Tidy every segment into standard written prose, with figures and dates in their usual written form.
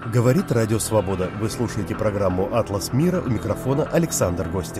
Говорит Радио Свобода. Вы слушаете программу «Атлас мира», у микрофона Александр Гостев.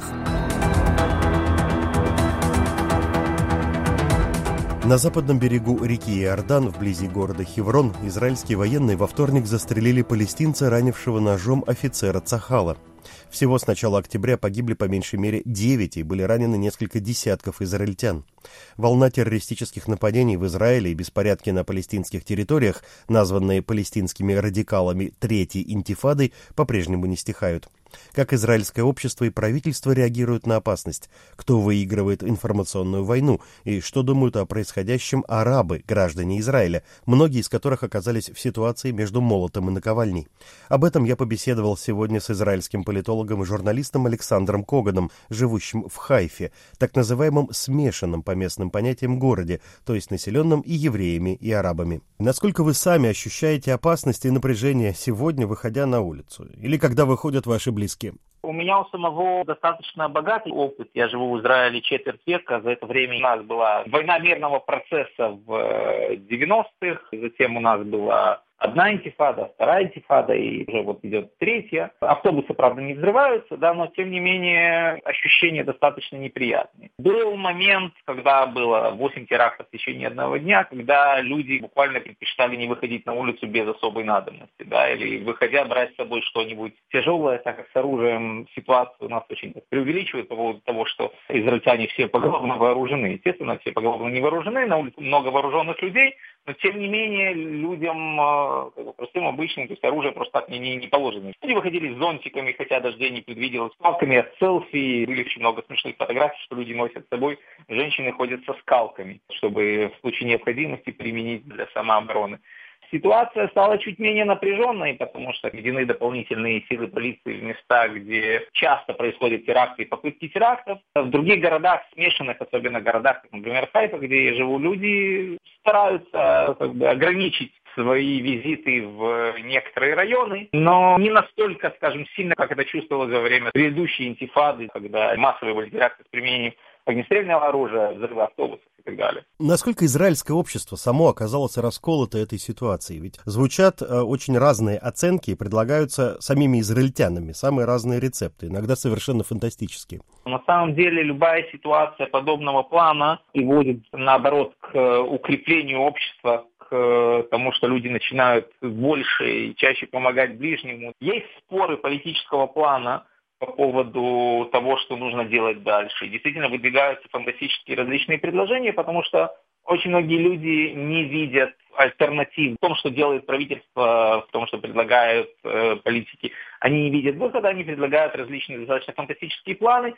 На западном берегу реки Иордан, вблизи города Хеврон, израильские военные во вторник застрелили палестинца, ранившего ножом офицера Цахала. Всего с начала октября погибли по меньшей мере 9 и были ранены несколько десятков израильтян. Волна террористических нападений в Израиле и беспорядки на палестинских территориях, названные палестинскими радикалами Третьей интифадой, по-прежнему не стихают. Как израильское общество и правительство реагируют на опасность, кто выигрывает информационную войну и что думают о происходящем арабы, граждане Израиля, многие из которых оказались в ситуации между молотом и наковальней. Об этом я побеседовал сегодня с израильским политологом и журналистом Александром Коганом, живущим в Хайфе, так называемом смешанном по местным понятиям городе, то есть населенном и евреями, и арабами. Насколько вы сами ощущаете опасность и напряжение сегодня, выходя на улицу, или когда выходят ваши близкие? У меня у самого достаточно богатый опыт. Я живу в Израиле четверть века. За это время у нас была война мирного процесса в 90-х. Затем у нас была одна интифада, вторая интифада, и уже вот идет третья. Автобусы, правда, не взрываются, да, но тем не менее ощущения достаточно неприятные. Был момент, когда было 8 терактов в течение одного дня, когда люди буквально предпочитали не выходить на улицу без особой надобности, да, или выходя брать с собой что-нибудь тяжелое, так как с оружием ситуацию у нас очень преувеличивают по поводу того, что израильтяне все поголовно вооружены. Естественно, все поголовно не вооружены, на улице много вооруженных людей, но тем не менее людям, простым, обычным, то есть оружие просто так не положено. Люди выходили с зонтиками, хотя дождей не предвиделось, с палками от селфи. Были очень много смешных фотографий, что люди носят с собой. Женщины ходят со скалками, чтобы в случае необходимости применить для самообороны. Ситуация стала чуть менее напряженной, потому что введены дополнительные силы полиции в местах, где часто происходят теракты и попытки терактов. В других городах, смешанных, особенно городах, как, например, Хайфа, где я живу, люди стараются ограничить свои визиты в некоторые районы, но не настолько, скажем, сильно, как это чувствовалось во время предыдущей интифады, когда массовые были теракты с применением огнестрельного оружия, взрывы автобусов и так далее. Насколько израильское общество само оказалось расколото этой ситуацией? Ведь звучат очень разные оценки и предлагаются самими израильтянами, самые разные рецепты, иногда совершенно фантастические. На самом деле любая ситуация подобного плана приводит, наоборот, к укреплению общества, к тому, что люди начинают больше и чаще помогать ближнему. Есть споры политического плана по поводу того, что нужно делать дальше. И действительно выдвигаются фантастические различные предложения, потому что очень многие люди не видят альтернатив в том, что делает правительство, в том, что предлагают политики. Они не видят выхода, они предлагают различные достаточно фантастические планы,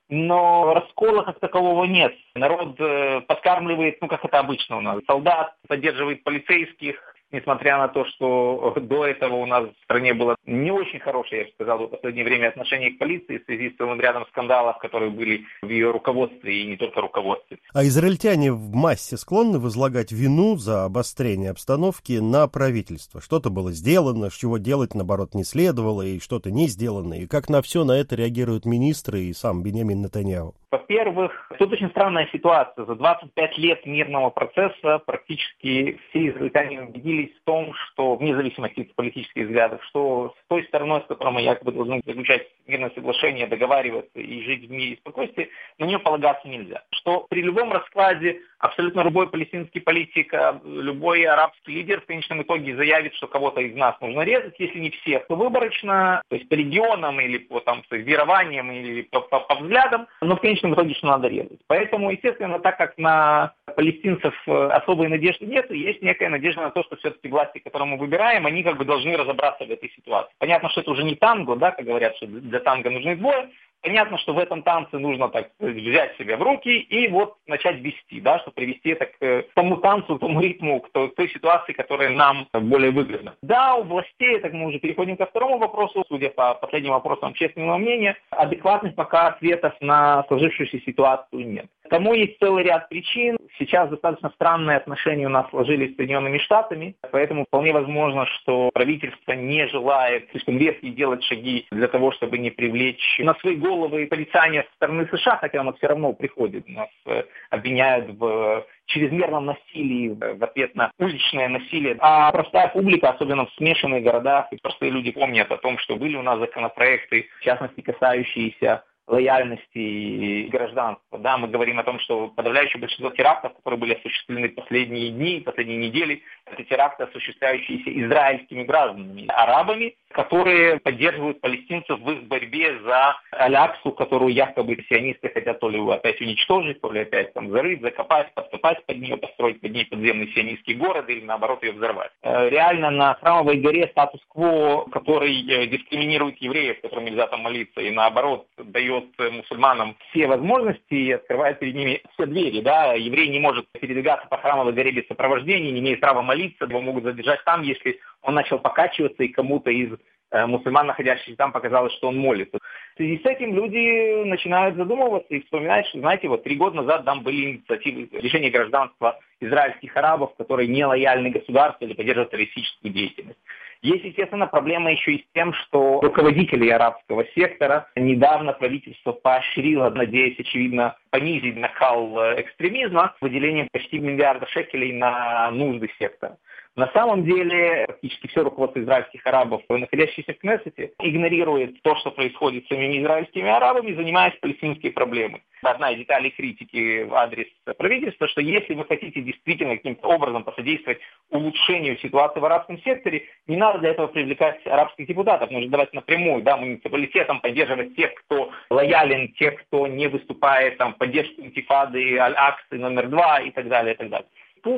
но раскола как такового нет. Народ подкармливает, как это обычно у нас. Солдат поддерживает полицейских, несмотря на то, что до этого у нас в стране было не очень хорошее, я бы сказал, в последнее время отношение к полиции в связи с целым рядом скандалов, которые были в ее руководстве и не только руководстве. А израильтяне в массе склонны возлагать вину за обострение обстановки на правительство. Что-то было сделано, чего делать, наоборот, не следовало, и что-то не сделано. И как на все на это реагируют министры и сам Биньямин Нетаньяху? Во-первых, тут очень странная ситуация. За 25 лет мирного процесса практически все израильтяне убедились в том, что, вне зависимости от политических взглядов, что с той стороной, с которой мы якобы должны заключать мирное соглашение, договариваться и жить в мире и спокойствии, на нее полагаться нельзя. Что при любом раскладе абсолютно любой палестинский политик, любой арабский лидер в конечном итоге заявит, что кого-то из нас нужно резать, если не всех, то выборочно, то есть по регионам или по верованиям или по взглядам, но в конечном итоге, что надо резать. Поэтому, естественно, так как на палестинцев особой надежды нет, есть некая надежда на то, что все-таки власти, которые мы выбираем, они должны разобраться в этой ситуации. Понятно, что это уже не танго, да, как говорят, что для танго нужны двое. Понятно, что в этом танце нужно взять себя в руки и начать вести, да, чтобы привести это к тому танцу, к тому ритму, к той ситуации, которая нам более выгодна. Да, у властей, так мы уже переходим ко второму вопросу, судя по последним вопросам общественного мнения, адекватных пока ответов на сложившуюся ситуацию нет. Тому есть целый ряд причин. Сейчас достаточно странные отношения у нас сложились с Соединенными Штатами, поэтому вполне возможно, что правительство не желает слишком резкие делать шаги для того, чтобы не привлечь на свои головы порицания со стороны США, хотя оно все равно приходит. Нас обвиняют в чрезмерном насилии в ответ на уличное насилие. А простая публика, особенно в смешанных городах, и простые люди помнят о том, что были у нас законопроекты, в частности, касающиеся лояльности и гражданства. Да, мы говорим о том, что подавляющее большинство терактов, которые были осуществлены в последние дни, последние недели, это теракты, осуществляющиеся израильскими гражданами, арабами, которые поддерживают палестинцев в их борьбе за Аль-Аксу, которую якобы сионисты хотят то ли опять уничтожить, то ли опять там зарыть, закопать, подкопать под нее, построить под ней подземный сионистский город или наоборот ее взорвать. Реально на Храмовой горе статус-кво, который дискриминирует евреев, которым нельзя там молиться, и наоборот дает мусульманам все возможности и открывает перед ними все двери. Да? Еврей не может передвигаться по Храмовой горе без сопровождения, не имеет права молиться, его могут задержать там, если он начал покачиваться и кому-то из мусульман, находящихся там, показалось, что он молится. В связи с этим люди начинают задумываться и вспоминать, что, знаете, вот 3 года назад там были инициативы лишения гражданства израильских арабов, которые не лояльны государству или поддерживают террористическую деятельность. Есть, естественно, проблема еще и с тем, что руководители арабского сектора недавно правительство поощрило, надеясь, очевидно, понизить накал экстремизма, выделением почти миллиарда шекелей на нужды сектора. На самом деле, практически все руководство израильских арабов, находящиеся в Кнессете, игнорирует то, что происходит с самими израильскими арабами, занимаясь палестинской проблемой. Одна из деталей критики в адрес правительства, что если вы хотите действительно каким-то образом посодействовать улучшению ситуации в арабском секторе, не надо для этого привлекать арабских депутатов. Нужно давать напрямую, да, муниципалитетам поддерживать тех, кто лоялен, тех, кто не выступает там, в поддержку интифады, Аль-Аксы номер 2 и так далее, и так далее.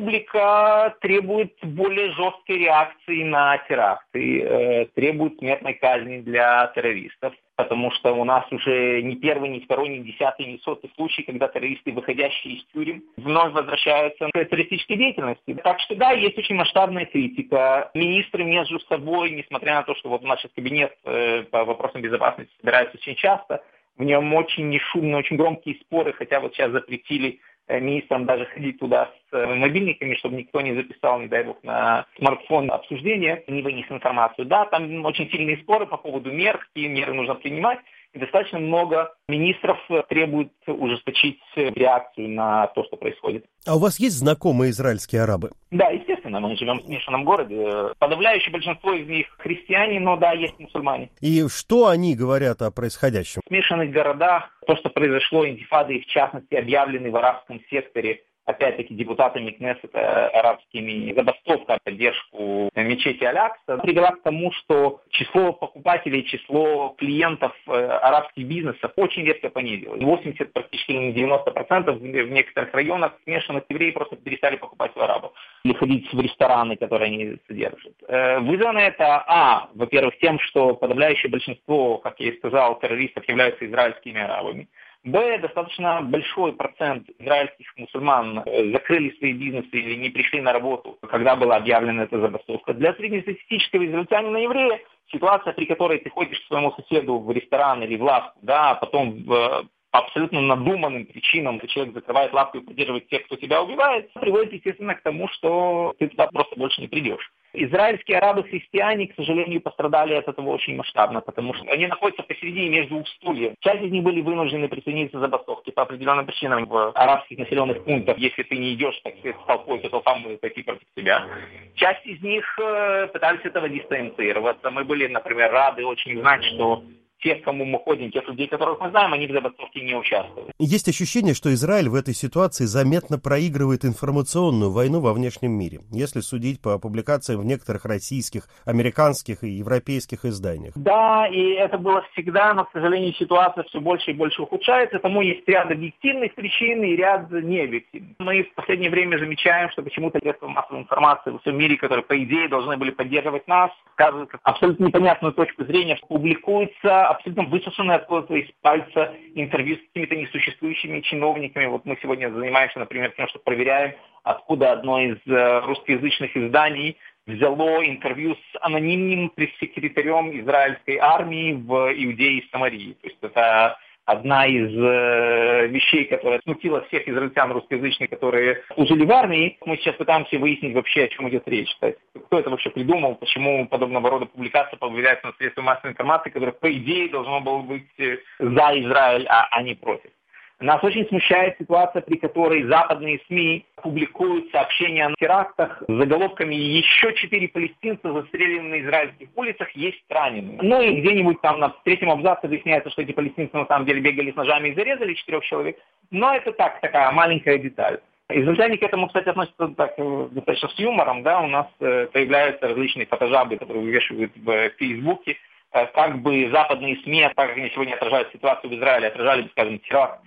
Публика требует более жесткой реакции на теракты, требует смертной казни для террористов, потому что у нас уже не первый, не второй, не 10-й, не 100-й случай, когда террористы, выходящие из тюрем, вновь возвращаются к террористической деятельности. Так что да, есть очень масштабная критика. Министры между собой, несмотря на то, что вот наш кабинет по вопросам безопасности собирается очень часто, в нем очень нешумные, очень громкие споры, хотя вот сейчас запретили министрам даже ходить туда с мобильниками, чтобы никто не записал, не дай бог, на смартфон обсуждения, не вынес информацию. Да, там очень сильные споры по поводу мер, какие меры нужно принимать. И достаточно много министров требует ужесточить реакцию на то, что происходит. А у вас есть знакомые израильские арабы? Да, естественно, мы живем в смешанном городе. Подавляющее большинство из них христиане, но да, есть мусульмане. И что они говорят о происходящем? В смешанных городах то, что произошло, интифады, в частности, объявлены в арабском секторе, опять-таки, депутатами Кнессета арабскими, забастовка в поддержку мечети Аль-Акса, привела к тому, что число покупателей, число клиентов арабских бизнесов очень резко понизилось. 80, практически 90% в некоторых районах смешанных евреи просто перестали покупать у арабов или ходить в рестораны, которые они содержат. Вызвано это, во-первых, тем, что подавляющее большинство, как я и сказал, террористов являются израильскими арабами. Б, достаточно большой процент израильских мусульман закрыли свои бизнесы или не пришли на работу, когда была объявлена эта забастовка. Для среднестатистического израильтянина еврея ситуация, при которой ты ходишь к своему соседу в ресторан или в лавку, да, а потом по абсолютно надуманным причинам человек закрывает лавку и поддерживает тех, кто тебя убивает, приводит, естественно, к тому, что ты туда просто больше не придешь. Израильские арабы-христиане, к сожалению, пострадали от этого очень масштабно, потому что они находятся посередине между двух стульев. Часть из них были вынуждены присоединиться к забастовке по определенным причинам в арабских населенных пунктах. Если ты не идешь, так сказать, с толпой, то толпа будет пойти против тебя. Часть из них пытались этого дистанцироваться. Мы были, например, рады очень знать, что тех, кому мы ходим, тех людей, которых мы знаем, они в забастовке не участвуют. Есть ощущение, что Израиль в этой ситуации заметно проигрывает информационную войну во внешнем мире, если судить по публикациям в некоторых российских, американских и европейских изданиях. Да, и это было всегда, но, к сожалению, ситуация все больше и больше ухудшается. Тому есть ряд объективных причин и ряд необъективных. Мы в последнее время замечаем, что почему-то средства массовой информации во всем мире, которые, по идее, должны были поддерживать нас, сказывают абсолютно непонятную точку зрения, публикуется абсолютно высосанное откуда-то из пальца интервью с какими-то несуществующими чиновниками. Вот мы сегодня занимаемся, например, тем, что проверяем, откуда одно из русскоязычных изданий взяло интервью с анонимным пресс-секретарем израильской армии в Иудее и Самарии. То есть это одна из вещей, которая смутила всех израильтян русскоязычных, которые служили в армии. Мы сейчас пытаемся выяснить вообще, о чем идет речь. То есть, кто это вообще придумал, почему подобного рода публикация появляется на средствах массовой информации, которое, по идее, должно было быть за Израиль, а не против. Нас очень смущает ситуация, при которой западные СМИ публикуют сообщения о терактах с заголовками «Еще 4 палестинца застрелены на израильских улицах, есть раненые». Ну и где-нибудь там на третьем абзаце объясняется, что эти палестинцы на самом деле бегали с ножами и зарезали 4 человек. Но это такая маленькая деталь. Израильтяне к этому, кстати, относятся так, достаточно с юмором. Да? У нас появляются различные фотожабы, которые вывешивают в Фейсбуке. Как бы западные СМИ, так как они сегодня отражают ситуацию в Израиле, отражали, скажем, теракт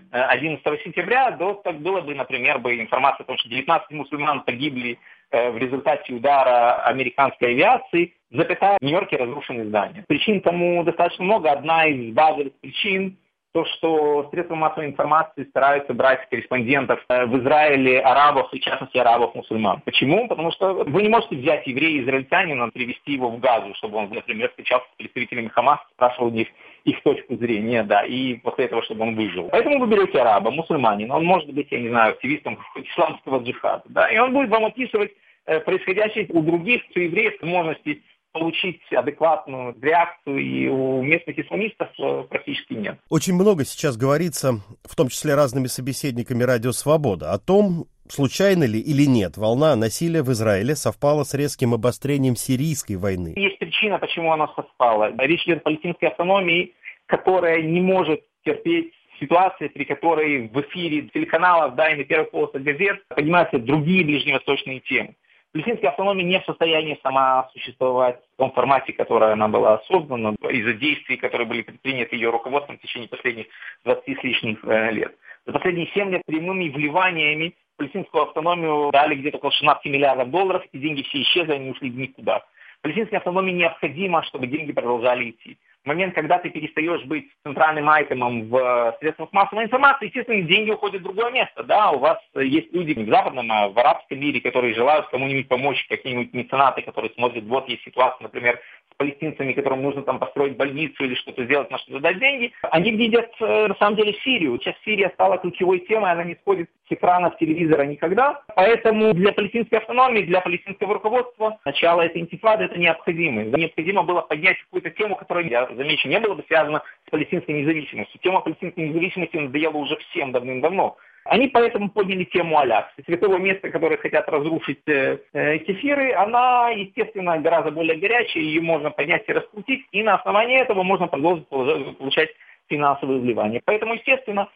11 сентября, то так было бы, например, информация о том, что 19 мусульман погибли в результате удара американской авиации, в Нью-Йорке разрушены здания. Причин тому достаточно много. Одна из базовых причин — то, что средства массовой информации стараются брать корреспондентов в Израиле арабов, и в частности арабов-мусульман. Почему? Потому что вы не можете взять еврея-израильтянина, привести его в Газу, чтобы он, например, встречался с представителями Хамас, спрашивал у них их точку зрения, да, и после этого, чтобы он выжил. Поэтому вы берете араба, мусульманина, он может быть, я не знаю, активистом исламского джихада, да, и он будет вам описывать происходящее у других, у евреев, возможности получить адекватную реакцию, и у местных исламистов практически нет. Очень много сейчас говорится, в том числе разными собеседниками «Радио Свобода», о том, случайно ли или нет волна насилия в Израиле совпала с резким обострением сирийской войны. Есть причина, почему она совпала. Речь идет о палестинской автономии, которая не может терпеть ситуации, при которой в эфире телеканалов, да, и на первых полосах газет поднимаются другие ближневосточные темы. Палестинская автономия не в состоянии сама существовать в том формате, в котором она была создана, из-за действий, которые были предприняты ее руководством в течение последних 20 с лишних лет. За последние 7 лет прямыми вливаниями в палестинскую автономию дали где-то около 16 миллиардов долларов, эти деньги все исчезли, они ушли в никуда. Палестинской автономии необходимо, чтобы деньги продолжали идти. В момент, когда ты перестаешь быть центральным айтемом в средствах массовой информации, естественно, деньги уходят в другое место. Да? У вас есть люди не в западном, а в арабском мире, которые желают кому-нибудь помочь, какие-нибудь меценаты, которые смотрят, вот есть ситуация, например, с палестинцами, которым нужно там построить больницу или что-то сделать, на что-то дать деньги. Они видят, на самом деле, Сирию. Сейчас Сирия стала ключевой темой, она не сходит с экранов телевизора никогда. Поэтому для палестинской автономии, для палестинского руководства начало этой интифады — это необходимо. Необходимо было поднять какую-то тему, которая, я замечу, не была бы связана с палестинской независимостью. Тема палестинской независимости надоела уже всем давным-давно. Они поэтому подняли тему Аляксы. Святого места, которое хотят разрушить кефиры, она, естественно, гораздо более горячая, ее можно поднять и раскрутить, и на основании этого можно продолжить получать финансовые вливания. Поэтому, естественно,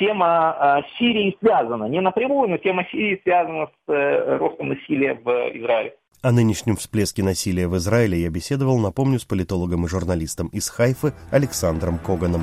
тема Сирии связана, не напрямую, но тема Сирии связана с ростом насилия в Израиле. О нынешнем всплеске насилия в Израиле я беседовал, напомню, с политологом и журналистом из Хайфы Александром Коганом.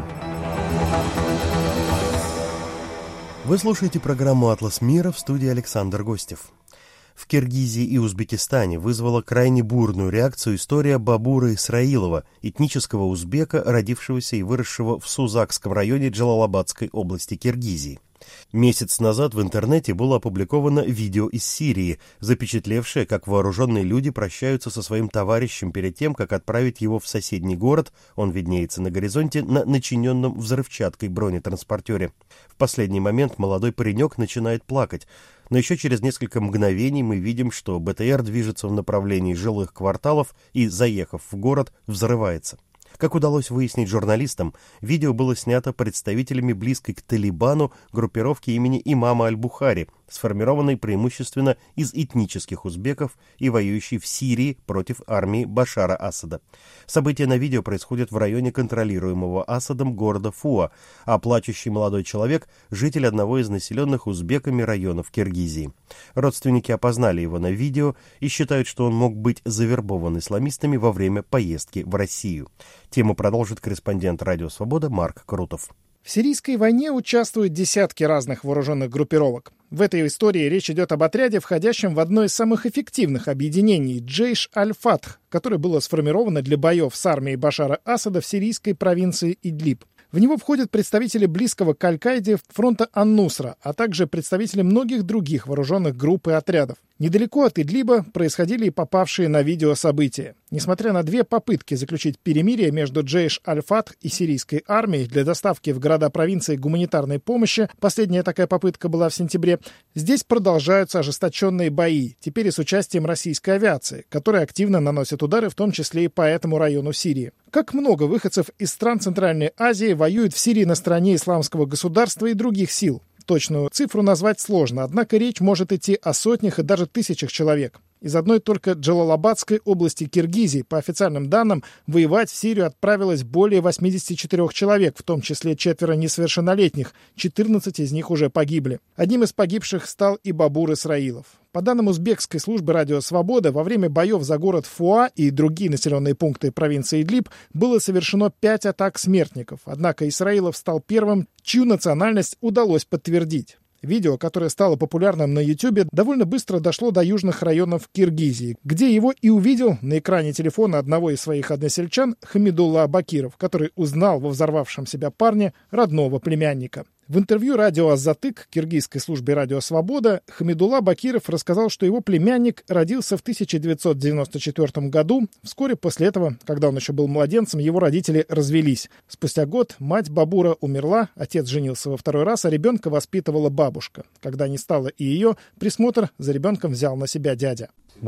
Вы слушаете программу «Атлас мира», в студии Александр Гостев. В Киргизии и Узбекистане вызвала крайне бурную реакцию история Бабура Исраилова, этнического узбека, родившегося и выросшего в Сузакском районе Джалалабадской области Киргизии. Месяц назад в интернете было опубликовано видео из Сирии, запечатлевшее, как вооруженные люди прощаются со своим товарищем перед тем, как отправить его в соседний город, он виднеется на горизонте, на начиненном взрывчаткой бронетранспортере. В последний момент молодой паренек начинает плакать, но еще через несколько мгновений мы видим, что БТР движется в направлении жилых кварталов и, заехав в город, взрывается. Как удалось выяснить журналистам, видео было снято представителями близкой к Талибану группировки имени имама Аль-Бухари, сформированной преимущественно из этнических узбеков и воюющей в Сирии против армии Башара Асада. События на видео происходят в районе контролируемого Асадом города Фуа, а плачущий молодой человек – житель одного из населенных узбеками районов Киргизии. Родственники опознали его на видео и считают, что он мог быть завербован исламистами во время поездки в Россию. Тему продолжит корреспондент «Радио Свобода» Марк Крутов. В сирийской войне участвуют десятки разных вооруженных группировок. В этой истории речь идет об отряде, входящем в одно из самых эффективных объединений – Джейш Аль-Фатх, которое было сформировано для боев с армией Башара Асада в сирийской провинции Идлиб. В него входят представители близкого к Аль-Каиде фронта Ан-Нусра, а также представители многих других вооруженных групп и отрядов. Недалеко от Идлиба происходили и попавшие на видео события. Несмотря на 2 попытки заключить перемирие между Джейш Аль-Фатх и сирийской армией для доставки в города провинции гуманитарной помощи, последняя такая попытка была в сентябре, здесь продолжаются ожесточенные бои, теперь и с участием российской авиации, которая активно наносит удары, в том числе и по этому району Сирии. Как много выходцев из стран Центральной Азии воюют в Сирии на стороне исламского государства и других сил? Точную цифру назвать сложно, однако речь может идти о сотнях и даже тысячах человек. Из одной только Джалалабадской области Киргизии, по официальным данным, воевать в Сирию отправилось более 84 человек, в том числе 4 несовершеннолетних, 14 из них уже погибли. Одним из погибших стал и Бабур Исраилов. По данным узбекской службы «Радио Свобода», во время боев за город Фуа и другие населенные пункты провинции Идлиб было совершено 5 атак смертников. Однако Исраилов стал первым, чью национальность удалось подтвердить. Видео, которое стало популярным на YouTube, довольно быстро дошло до южных районов Киргизии, где его и увидел на экране телефона одного из своих односельчан Хамидулла Бакиров, который узнал во взорвавшем себя парне родного племянника. В интервью радио «Азатык» киргизской службе «Радио Свобода» Хамидулла Бакиров рассказал, что его племянник родился в 1994 году. Вскоре после этого, когда он еще был младенцем, его родители развелись. Спустя год мать Бабура умерла, отец женился во 2-й раз, а ребенка воспитывала бабушка. Когда не стало и ее, присмотр за ребенком взял на себя дядя.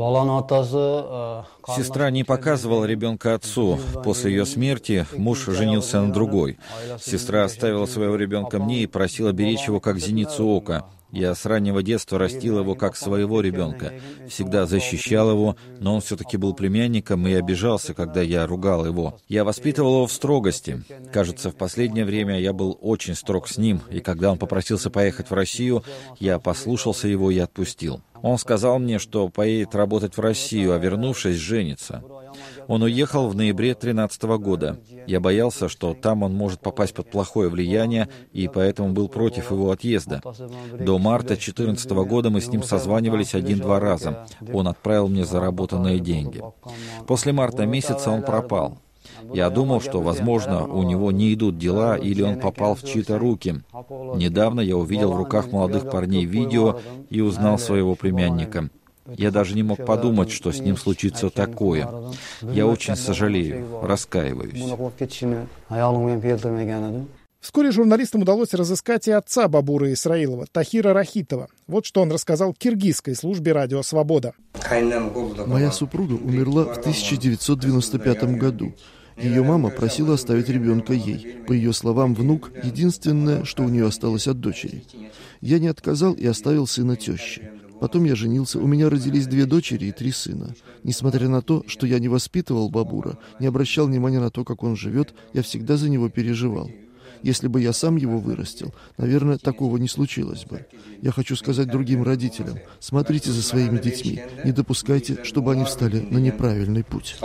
Сестра не показывала ребенка отцу. После ее смерти муж женился на другой. Сестра оставила своего ребенка мне и просила беречь его как зеницу ока. Я с раннего детства растил его как своего ребенка, всегда защищал его, но он все-таки был племянником и обижался, когда я ругал его. Я воспитывал его в строгости. Кажется, в последнее время я был очень строг с ним, и когда он попросился поехать в Россию, я послушался его и отпустил. Он сказал мне, что поедет работать в Россию, а вернувшись, женится. Он уехал в ноябре 2013 года. Я боялся, что там он может попасть под плохое влияние, и поэтому был против его отъезда. До марта 2014 года мы с ним созванивались 1-2 раза. Он отправил мне заработанные деньги. После марта месяца он пропал. Я думал, что, возможно, у него не идут дела, или он попал в чьи-то руки. Недавно я увидел в руках молодых парней видео и узнал своего племянника. Я даже не мог подумать, что с ним случится такое. Я очень сожалею, раскаиваюсь. Вскоре журналистам удалось разыскать и отца Бабура Исраилова, Тахира Рахитова. Вот что он рассказал киргизской службе «Радио Свобода». Моя супруга умерла в 1995 году. Ее мама просила оставить ребенка ей. По ее словам, внук — единственное, что у нее осталось от дочери. Я не отказал и оставил сына теще. Потом я женился, у меня родились 2 дочери и 3 сына. Несмотря на то, что я не воспитывал Бабура, не обращал внимания на то, как он живет, я всегда за него переживал. Если бы я сам его вырастил, наверное, такого не случилось бы. Я хочу сказать другим родителям: смотрите за своими детьми, не допускайте, чтобы они встали на неправильный путь.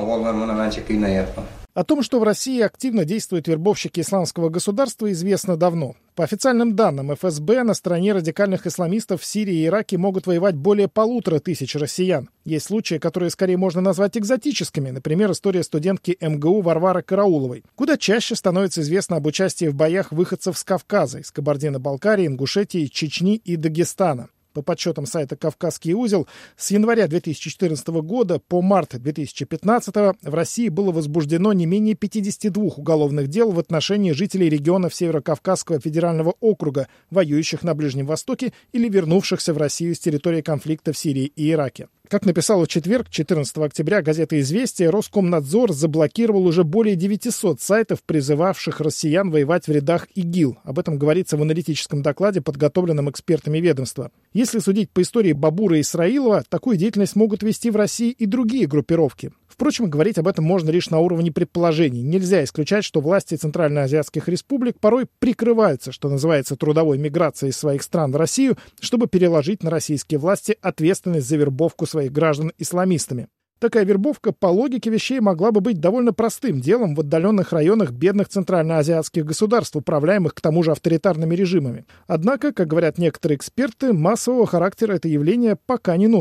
О том, что в России активно действуют вербовщики исламского государства, известно давно. По официальным данным ФСБ, на стороне радикальных исламистов в Сирии и Ираке могут воевать более 1500 россиян. Есть случаи, которые скорее можно назвать экзотическими, например, история студентки МГУ Варвары Карауловой. Куда чаще становится известно об участии в боях выходцев с Кавказа, из Кабардино-Балкарии, Ингушетии, Чечни и Дагестана. По подсчетам сайта «Кавказский узел», с января 2014 года по март 2015 в России было возбуждено не менее 52 уголовных дел в отношении жителей регионов Северо-Кавказского федерального округа, воюющих на Ближнем Востоке или вернувшихся в Россию с территории конфликта в Сирии и Ираке. Как написала в четверг, 14 октября, газета «Известия», Роскомнадзор заблокировал уже более 900 сайтов, призывавших россиян воевать в рядах ИГИЛ. Об этом говорится в аналитическом докладе, подготовленном экспертами ведомства. Если судить по истории Бабура Исраилова, такую деятельность могут вести в России и другие группировки. Впрочем, говорить об этом можно лишь на уровне предположений. Нельзя исключать, что власти центральноазиатских республик порой прикрываются, что называется, трудовой миграцией из своих стран в Россию, чтобы переложить на российские власти ответственность за вербовку своих граждан исламистами. Такая вербовка, по логике вещей, могла бы быть довольно простым делом в отдаленных районах бедных центральноазиатских государств, управляемых к тому же авторитарными режимами. Однако, как говорят некоторые эксперты, массового характера это явление пока не носит.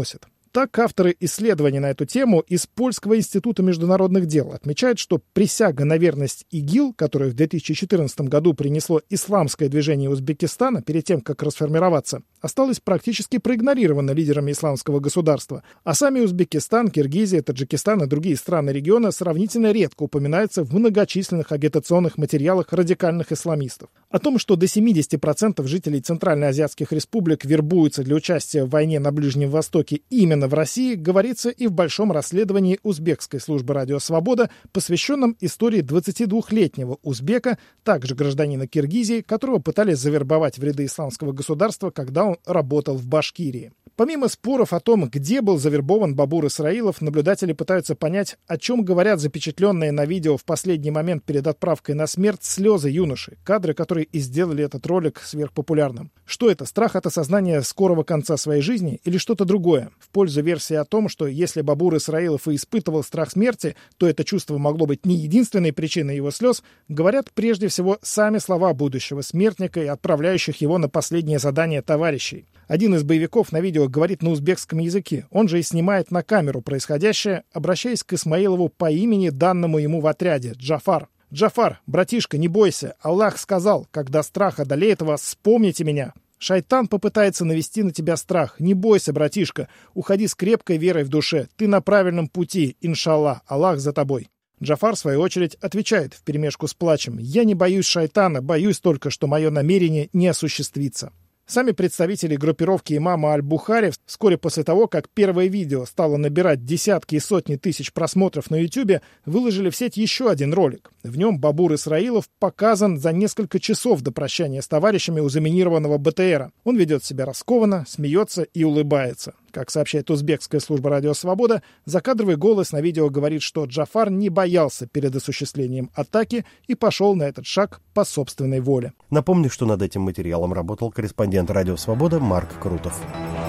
Так, авторы исследований на эту тему из Польского института международных дел отмечают, что присяга на верность ИГИЛ, которую в 2014 году принесло исламское движение Узбекистана перед тем, как расформироваться, осталась практически проигнорирована лидерами исламского государства. А сами Узбекистан, Киргизия, Таджикистан и другие страны региона сравнительно редко упоминаются в многочисленных агитационных материалах радикальных исламистов. О том, что до 70% жителей центральноазиатских республик вербуются для участия в войне на Ближнем Востоке именно в России, говорится и в большом расследовании узбекской службы «Радио Свобода», посвященном истории 22-летнего узбека, также гражданина Киргизии, которого пытались завербовать в ряды исламского государства, когда он работал в Башкирии. Помимо споров о том, где был завербован Бабур Исраилов, наблюдатели пытаются понять, о чем говорят запечатленные на видео в последний момент перед отправкой на смерть слезы юноши, кадры, которые и сделали этот ролик сверхпопулярным. Что это, страх от осознания скорого конца своей жизни или что-то другое? В пользу версии о том, что если Бабур Исраилов и испытывал страх смерти, то это чувство могло быть не единственной причиной его слез, говорят прежде всего сами слова будущего смертника и отправляющих его на последнее задание товарищей. Один из боевиков на видео говорит на узбекском языке. Он же и снимает на камеру происходящее, обращаясь к Исмаилову по имени, данному ему в отряде — Джафар. «Джафар, братишка, не бойся. Аллах сказал, когда страх одолеет вас, вспомните меня. Шайтан попытается навести на тебя страх. Не бойся, братишка. Уходи с крепкой верой в душе. Ты на правильном пути, иншаллах. Аллах за тобой». Джафар, в свою очередь, отвечает вперемешку с плачем: «Я не боюсь шайтана, боюсь только, что мое намерение не осуществится». Сами представители группировки имама Аль-Бухари вскоре после того, как первое видео стало набирать десятки и сотни тысяч просмотров на YouTube, выложили в сеть еще один ролик. В нем Бабур Исраилов показан за несколько часов до прощания с товарищами у заминированного БТРа. Он ведет себя раскованно, смеется и улыбается. Как сообщает узбекская служба «Радио Свобода», закадровый голос на видео говорит, что Джафар не боялся перед осуществлением атаки и пошел на этот шаг по собственной воле. Напомню, что над этим материалом работал корреспондент «Радио Свобода» Марк Крутов.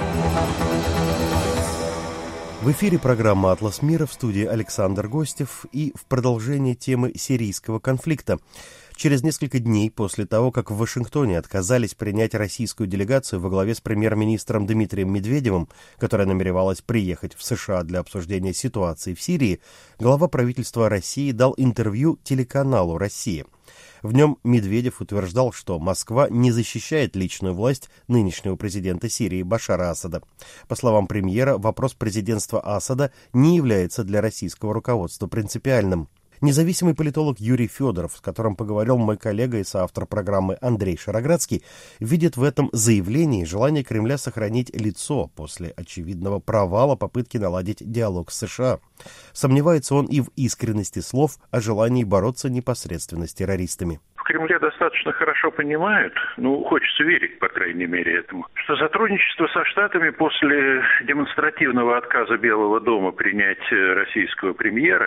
В эфире программа «Атлас мира», в студии Александр Гостев, и в продолжении темы сирийского конфликта. Через несколько дней после того, как в Вашингтоне отказались принять российскую делегацию во главе с премьер-министром Дмитрием Медведевым, которая намеревалась приехать в США для обсуждения ситуации в Сирии, глава правительства России дал интервью телеканалу «Россия». В нем Медведев утверждал, что Москва не защищает личную власть нынешнего президента Сирии Башара Асада. По словам премьера, вопрос президентства Асада не является для российского руководства принципиальным. Независимый политолог Юрий Федоров, с которым поговорил мой коллега и соавтор программы Андрей Шароградский, видит в этом заявлении желание Кремля сохранить лицо после очевидного провала попытки наладить диалог с США. Сомневается он и в искренности слов о желании бороться непосредственно с террористами. В Кремле достаточно хорошо понимают, хочется верить, по крайней мере, этому, что сотрудничество со Штатами после демонстративного отказа Белого дома принять российского премьера,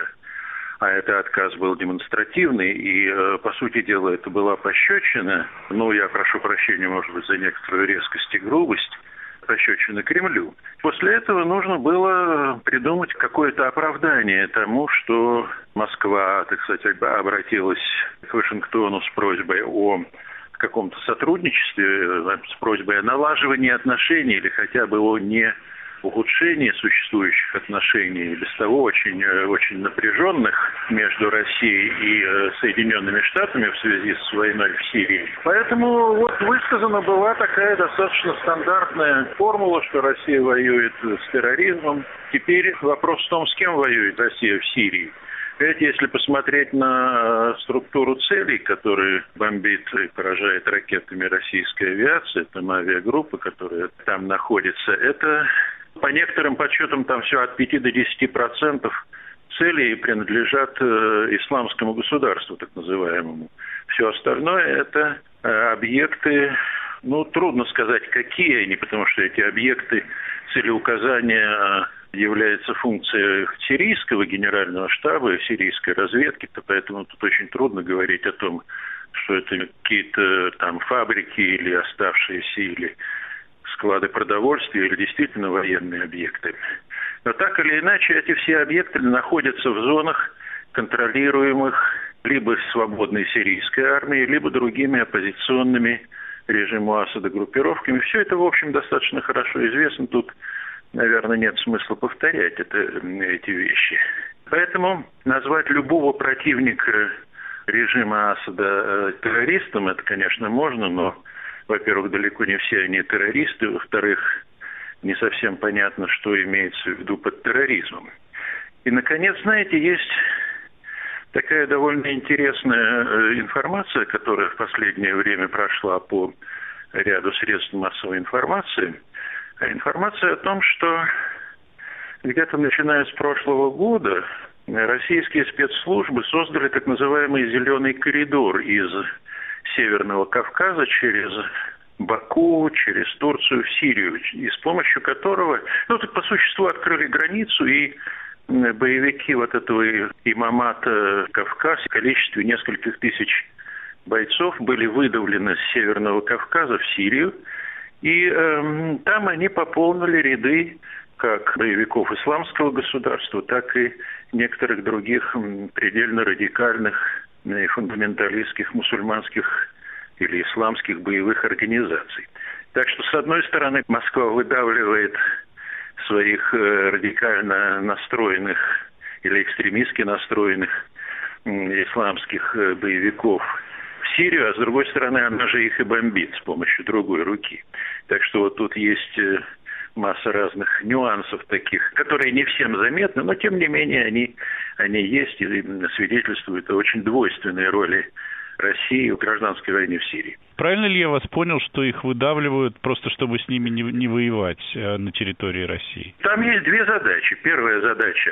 а этот отказ был демонстративный, и, по сути дела, это была пощечина, я прошу прощения, может быть, за некоторую резкость и грубость, пощечина Кремлю. После этого нужно было придумать какое-то оправдание тому, что Москва, так сказать, обратилась к Вашингтону с просьбой о каком-то сотрудничестве, с просьбой о налаживании отношений или хотя бы о не ухудшении существующих отношений, без того очень, очень напряженных между Россией и Соединенными Штатами в связи с войной в Сирии. Поэтому высказана была такая достаточно стандартная формула, что Россия воюет с терроризмом. Теперь вопрос в том, с кем воюет Россия в Сирии. Ведь если посмотреть на структуру целей, которые бомбит и поражает ракетами российская авиация, там авиагруппа, которая там находится, это по некоторым подсчетам там все от 5 до 10% целей принадлежат исламскому государству, так называемому. Все остальное это объекты, трудно сказать, какие они, потому что эти объекты целеуказания является функция сирийского генерального штаба, сирийской разведки, поэтому тут очень трудно говорить о том, что это какие-то там фабрики или оставшиеся, или склады продовольствия, или действительно военные объекты. Но так или иначе, эти все объекты находятся в зонах, контролируемых либо свободной сирийской армией, либо другими оппозиционными режиму Асада группировками. Все это, в общем, достаточно хорошо известно. Тут наверное, нет смысла повторять эти вещи. Поэтому назвать любого противника режима Асада террористом, это, конечно, можно, но, во-первых, далеко не все они террористы, во-вторых, не совсем понятно, что имеется в виду под терроризмом. И, наконец, знаете, есть такая довольно интересная информация, которая в последнее время прошла по ряду средств массовой информации. Информация о том, что где-то начиная с прошлого года российские спецслужбы создали так называемый «зеленый коридор» из Северного Кавказа через Баку, через Турцию в Сирию, и с помощью которого, тут по существу открыли границу, и боевики вот этого имамата Кавказ в количестве нескольких тысяч бойцов были выдавлены с Северного Кавказа в Сирию, и там они пополнили ряды как боевиков исламского государства, так и некоторых других предельно радикальных и фундаменталистских мусульманских или исламских боевых организаций. Так что, с одной стороны, Москва выдавливает своих радикально настроенных или экстремистски настроенных исламских боевиков в Сирию, а с другой стороны, она же их и бомбит с помощью другой руки. Так что вот тут есть масса разных нюансов таких, которые не всем заметны, но тем не менее они есть и свидетельствуют о очень двойственной роли России в гражданской войне в Сирии. Правильно ли я вас понял, что их выдавливают просто, чтобы с ними не воевать на территории России? Там есть две задачи. Первая задача,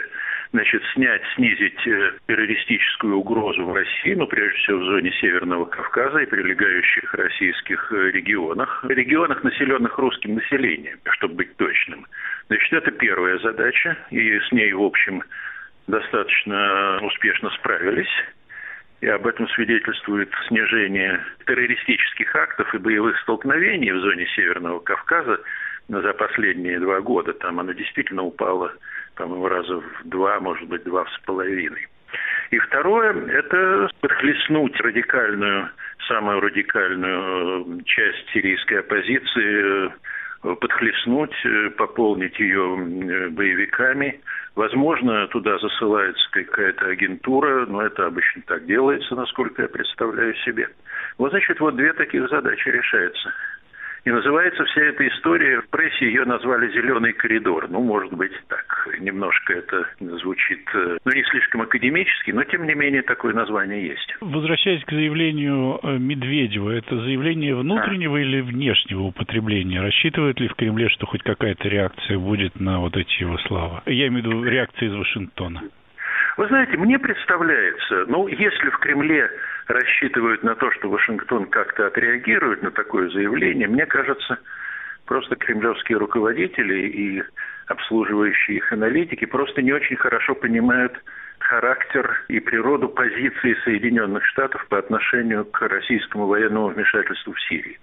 снизить террористическую угрозу в России, прежде всего в зоне Северного Кавказа и прилегающих российских регионах, населенных русским населением, чтобы быть точным. Это первая задача, и с ней, в общем, достаточно успешно справились. И об этом свидетельствует снижение террористических актов и боевых столкновений в зоне Северного Кавказа за последние 2 года. Там оно действительно упало, по-моему, раза в 2, может быть, 2,5. И второе – это подхлестнуть самую радикальную часть сирийской оппозиции, пополнить ее боевиками. Возможно, туда засылается какая-то агентура, но это обычно так делается, насколько я представляю себе. Вот 2 таких задачи решаются. И называется вся эта история, в прессе ее назвали «Зеленый коридор». Может быть, так, немножко это звучит, не слишком академически, но тем не менее такое название есть. Возвращаясь к заявлению Медведева, это заявление внутреннего или внешнего употребления? Рассчитывают ли в Кремле, что хоть какая-то реакция будет на вот эти его слова? Я имею в виду реакция из Вашингтона. Вы знаете, мне представляется, если в Кремле рассчитывают на то, что Вашингтон как-то отреагирует на такое заявление, мне кажется, просто кремлевские руководители и обслуживающие их аналитики просто не очень хорошо понимают характер и природу позиции Соединенных Штатов по отношению к российскому военному вмешательству в Сирии.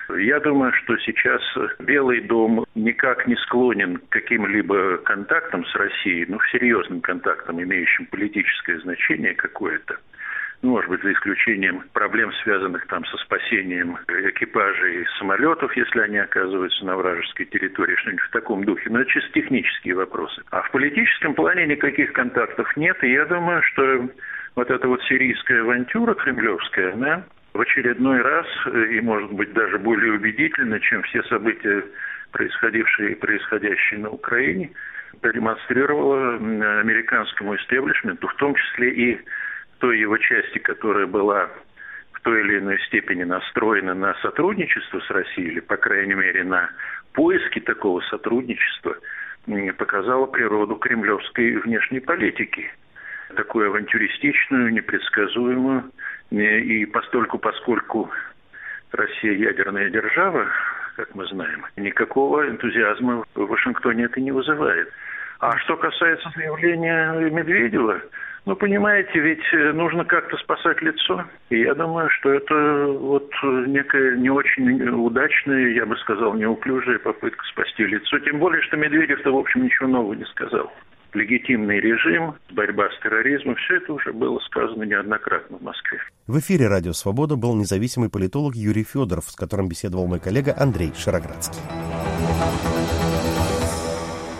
Я думаю, что сейчас Белый дом никак не склонен к каким-либо контактам с Россией, серьезным контактам, имеющим политическое значение какое-то. Может быть, за исключением проблем, связанных со спасением экипажей самолетов, если они оказываются на вражеской территории, что-нибудь в таком духе. Но это чисто технические вопросы. А в политическом плане никаких контактов нет. И я думаю, что вот эта сирийская авантюра кремлевская, она в очередной раз, и, может быть, даже более убедительно, чем все события, происходившие и происходящие на Украине, продемонстрировала американскому истеблишменту, в том числе и той его части, которая была в той или иной степени настроена на сотрудничество с Россией, или, по крайней мере, на поиски такого сотрудничества, показала природу кремлевской внешней политики. Такую авантюристичную, непредсказуемую, и поскольку Россия ядерная держава, как мы знаем, никакого энтузиазма в Вашингтоне это не вызывает. А что касается заявления Медведева, понимаете, ведь нужно как-то спасать лицо. И я думаю, что это некая не очень удачная, я бы сказал, неуклюжая попытка спасти лицо. Тем более, что Медведев-то, в общем, ничего нового не сказал. Легитимный режим, борьба с терроризмом, все это уже было сказано неоднократно в Москве. В эфире «Радио Свобода» был независимый политолог Юрий Федоров, с которым беседовал мой коллега Андрей Шароградский.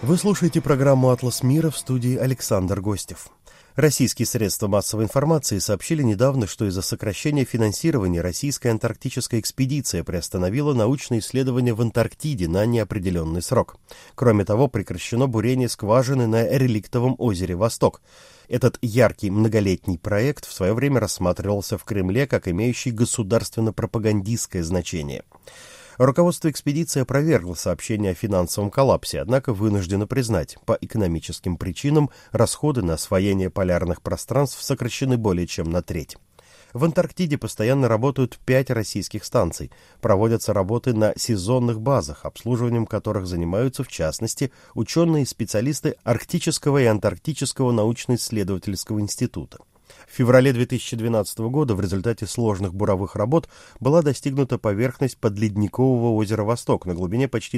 Вы слушаете программу «Атлас мира», в студии Александр Гостев. Российские средства массовой информации сообщили недавно, что из-за сокращения финансирования российская антарктическая экспедиция приостановила научные исследования в Антарктиде на неопределенный срок. Кроме того, прекращено бурение скважины на реликтовом озере «Восток». Этот яркий многолетний проект в свое время рассматривался в Кремле как имеющий государственно-пропагандистское значение. Руководство экспедиции опровергло сообщение о финансовом коллапсе, однако вынуждено признать, по экономическим причинам расходы на освоение полярных пространств сокращены более чем на треть. В Антарктиде постоянно работают 5 российских станций, проводятся работы на сезонных базах, обслуживанием которых занимаются, в частности, ученые и специалисты Арктического и Антарктического научно-исследовательского института. В феврале 2012 года в результате сложных буровых работ была достигнута поверхность подледникового озера «Восток» на глубине почти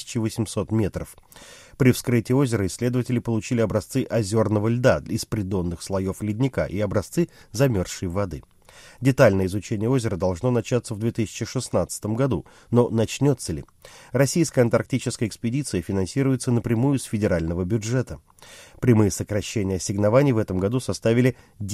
3800 метров. При вскрытии озера исследователи получили образцы озерного льда из придонных слоев ледника и образцы замерзшей воды. Детальное изучение озера должно начаться в 2016 году, но начнется ли? Российская антарктическая экспедиция финансируется напрямую с федерального бюджета. Прямые сокращения ассигнований в этом году составили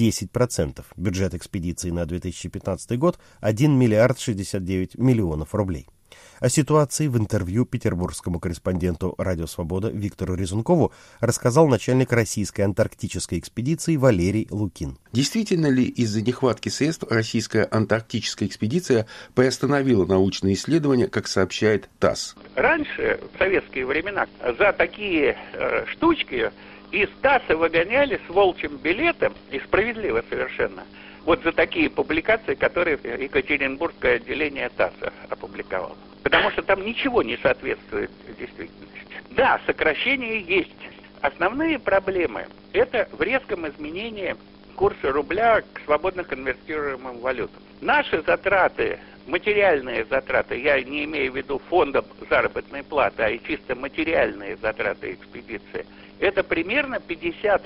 10%. Бюджет экспедиции на 2015 год – 1 миллиард 69 миллионов рублей. О ситуации в интервью петербургскому корреспонденту «Радио Свобода» Виктору Резункову рассказал начальник российской антарктической экспедиции Валерий Лукин. Действительно ли из-за нехватки средств российская антарктическая экспедиция приостановила научные исследования, как сообщает ТАСС? Раньше, в советские времена, за такие штучки из ТАССа выгоняли с волчьим билетом, и справедливо совершенно, вот за такие публикации, которые Екатеринбургское отделение ТАССа опубликовало. Потому что там ничего не соответствует действительности. Да, сокращения есть. Основные проблемы – это в резком изменении курса рубля к свободно конвертируемым валютам. Наши затраты, материальные затраты, я не имею в виду фондом заработной платы, а и чисто материальные затраты экспедиции, это примерно 50%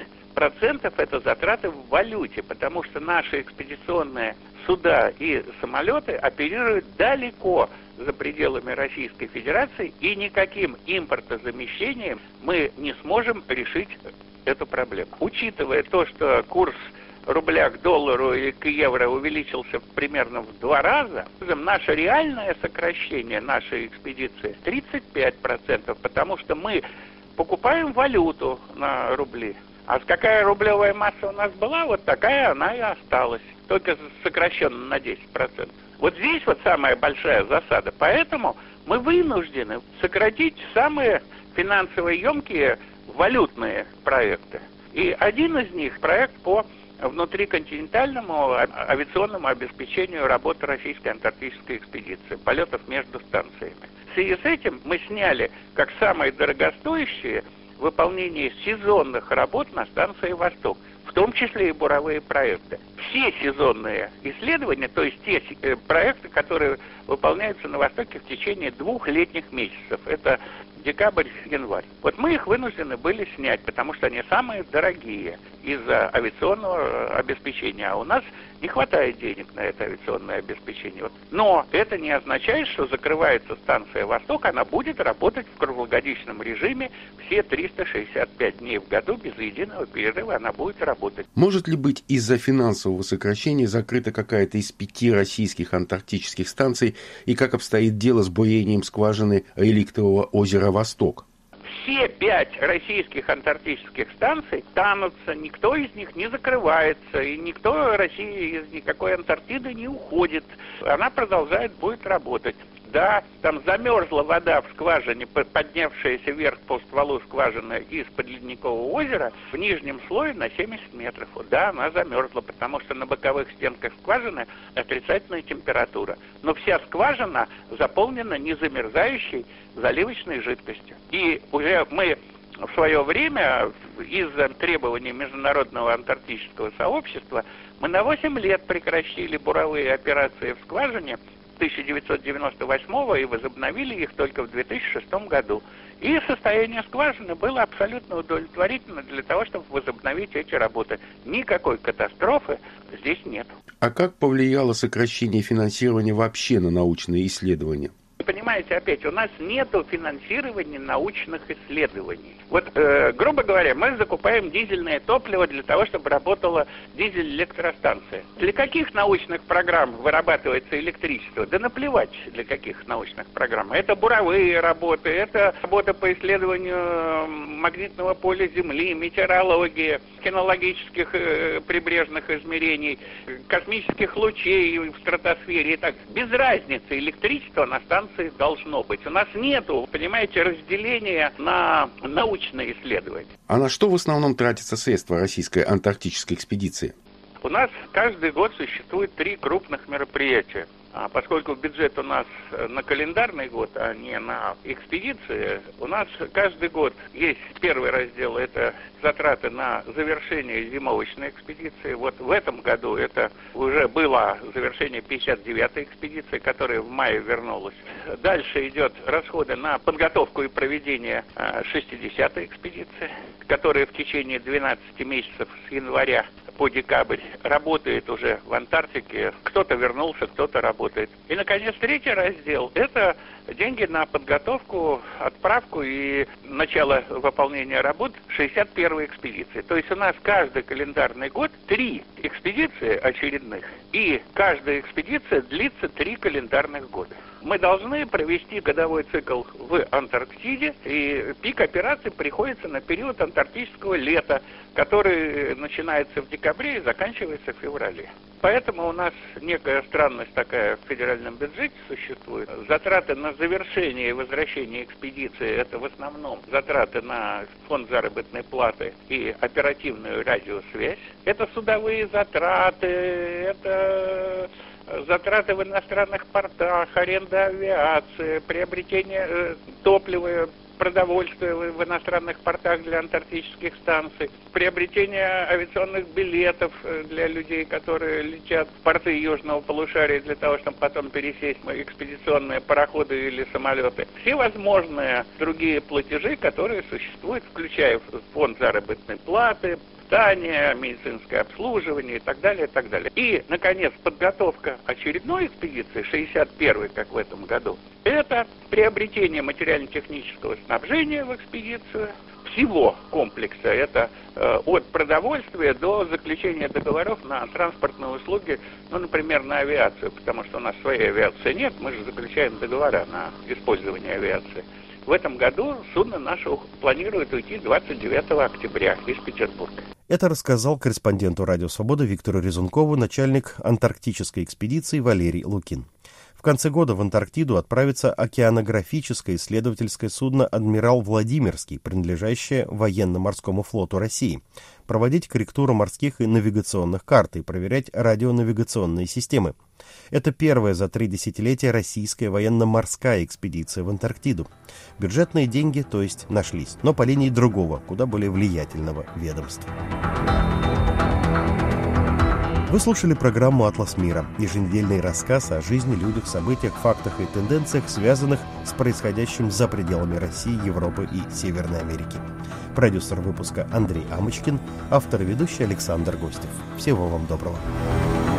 это затраты в валюте, потому что наши экспедиционные суда и самолеты оперируют далеко за пределами Российской Федерации, и никаким импортозамещением мы не сможем решить эту проблему. Учитывая то, что курс рубля к доллару и к евро увеличился примерно в 2 раза, наше реальное сокращение нашей экспедиции 35%, потому что мы покупаем валюту на рубли. А какая рублевая масса у нас была, вот такая она и осталась, только сокращена на 10%. Вот здесь вот самая большая засада. Поэтому мы вынуждены сократить самые финансово емкие валютные проекты. И один из них – проект по внутриконтинентальному авиационному обеспечению работы российской антарктической экспедиции, полетов между станциями. В связи с этим мы сняли как самые дорогостоящие выполнение сезонных работ на станции «Восток», в том числе и буровые проекты. Все сезонные исследования, то есть те проекты, которые выполняются на Востоке в течение 2 летних месяцев, это декабрь-январь. Вот мы их вынуждены были снять, потому что они самые дорогие из-за авиационного обеспечения, а у нас не хватает денег на это авиационное обеспечение. Но это не означает, что закрывается станция «Восток», она будет работать в круглогодичном режиме все 365 дней в году, без единого перерыва она будет работать. Может ли быть из-за финансового сокращения закрыта какая-то из 5 российских антарктических станций, и как обстоит дело с бурением скважины реликтового озера «Восток»? Все 5 российских антарктических станций тянутся, никто из них не закрывается, и никто России из никакой Антарктиды не уходит. Она продолжает, будет работать. Да, там замерзла вода в скважине, поднявшаяся вверх по стволу скважины из-под Ледникового озера в нижнем слое на 70 метров. Да, она замерзла, потому что на боковых стенках скважины отрицательная температура. Но вся скважина заполнена незамерзающей заливочной жидкостью. И уже мы в свое время из-за требований Международного антарктического сообщества мы на 8 лет прекратили буровые операции в скважине 1998 и возобновили их только в 2006 году. И состояние скважины было абсолютно удовлетворительно для того, чтобы возобновить эти работы. Никакой катастрофы здесь нет. А как повлияло сокращение финансирования вообще на научные исследования? понимаете, опять, у нас нету финансирования научных исследований. Вот, грубо говоря, мы закупаем дизельное топливо для того, чтобы работала дизель-электростанция. Для каких научных программ вырабатывается электричество? Да наплевать, для каких научных программ. Это буровые работы, это работа по исследованию магнитного поля Земли, метеорология, кинологических прибрежных измерений, космических лучей в стратосфере и так. Без разницы, электричество на станции должно быть. У нас нету, понимаете, разделения на научные исследования. А на что в основном тратятся средства российской антарктической экспедиции? У нас каждый год существует 3 крупных мероприятия. Поскольку бюджет у нас на календарный год, а не на экспедиции, у нас каждый год есть первый раздел, это затраты на завершение зимовочной экспедиции. Вот в этом году это уже было завершение 59-й экспедиции, которая в мае вернулась. Дальше идет расходы на подготовку и проведение 60-й экспедиции, которая в течение 12 месяцев с января по декабрь работает уже в Антарктике. Кто-то вернулся, кто-то работает. И, наконец, 3-й раздел – это деньги на подготовку, отправку и начало выполнения работ 61-й экспедиции. То есть у нас каждый календарный год 3 экспедиции очередных, и каждая экспедиция длится 3 календарных года. Мы должны провести годовой цикл в Антарктиде, и пик операций приходится на период антарктического лета, который начинается в декабре и заканчивается в феврале. Поэтому у нас некая странность такая в федеральном бюджете существует. Затраты на завершение и возвращение экспедиции – это в основном затраты на фонд заработной платы и оперативную радиосвязь. Это судовые затраты, это затраты в иностранных портах, аренда авиации, приобретение топлива, продовольствия в иностранных портах для антарктических станций, приобретение авиационных билетов для людей, которые летят в порты южного полушария для того, чтобы потом пересесть в экспедиционные пароходы или самолеты. Все возможные другие платежи, которые существуют, включая фонд заработной платы, питание, медицинское обслуживание и так далее, и так далее. И, наконец, подготовка очередной экспедиции, 61-й, как в этом году, это приобретение материально-технического снабжения в экспедицию, всего комплекса, это от продовольствия до заключения договоров на транспортные услуги, ну, например, на авиацию, потому что у нас своей авиации нет, мы же заключаем договора на использование авиации. В этом году судно наше планирует уйти 29 октября из Петербурга. Это рассказал корреспонденту «Радио Свобода» Виктору Резункову начальник антарктической экспедиции Валерий Лукин. В конце года в Антарктиду отправится океанографическое исследовательское судно «Адмирал Владимирский», принадлежащее военно-морскому флоту России, проводить корректуру морских и навигационных карт и проверять радионавигационные системы. Это первая за 3 десятилетия российская военно-морская экспедиция в Антарктиду. Бюджетные деньги, то есть, нашлись, но по линии другого, куда более влиятельного ведомства. Вы слушали программу «Атлас мира», еженедельный рассказ о жизни, людях, событиях, фактах и тенденциях, связанных с происходящим за пределами России, Европы и Северной Америки. Продюсер выпуска Андрей Амочкин, автор и ведущий Александр Гостев. Всего вам доброго.